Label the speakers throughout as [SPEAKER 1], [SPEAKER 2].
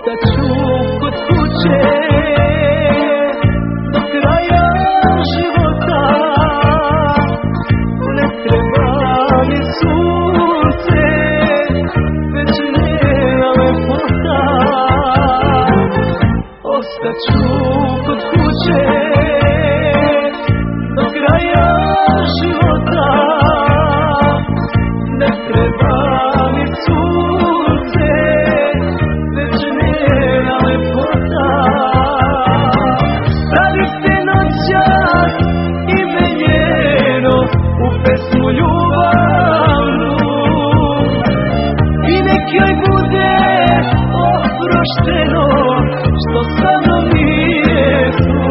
[SPEAKER 1] Ostaću kod kuće do kraja života. Ne treba mi sunce, već njena lepota. Ostaću kod kuće do kraja života. Ne treba mi sunce, već njena lepota. Radi se noćas ime njeno u pesmu ljubavnu i nek joj bude oprošteno što sa mnom nije tu.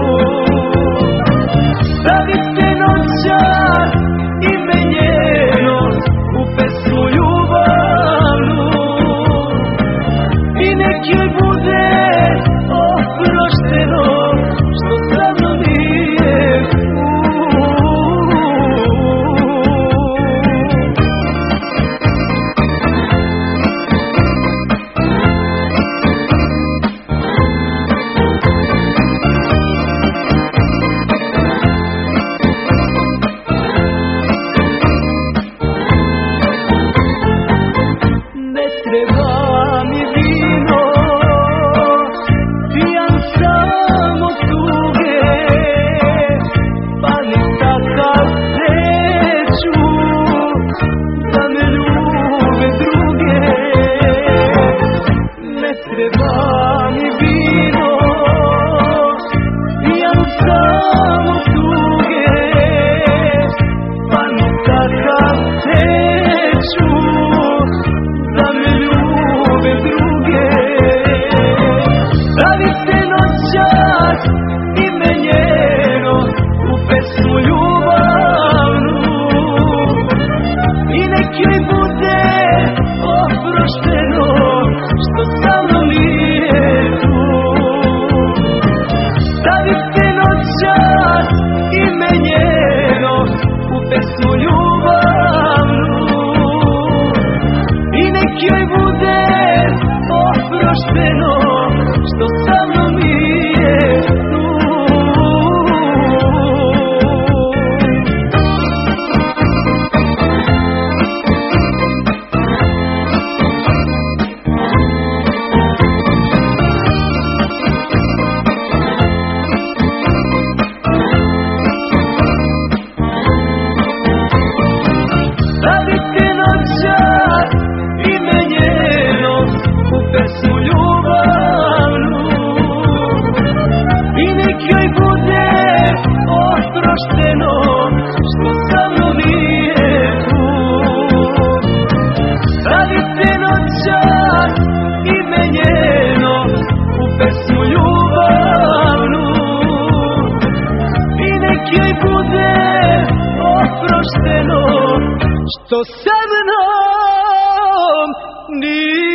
[SPEAKER 1] Radi se noćas ime njeno u pesmu ljubavnu i nek joj bude oprošteno što sa mnom nije tu. Ne treba mi vino, pijan samo tuge, pa ni takav sreću da me ljube druge. Ne treba mi vino, pijan samo tuge, pa ni takav sreću da me ljube druge. Radi se noćas ime njeno u pesmu ljubavnu i nek joj bude oprošteno što sa mnom nije tu. Radi se noćas ime njeno u pesmu ljubavnu i nek joj bude oprošteno što sa mnom nije tu. Radi se noćas ime njeno u pesmu ljubavnu i nek joj bude oprošteno što sa mnom nije tu. Radi se noćas ime njeno u pesmu ljubavnu i nek joj bude oprošteno što sa mnom nije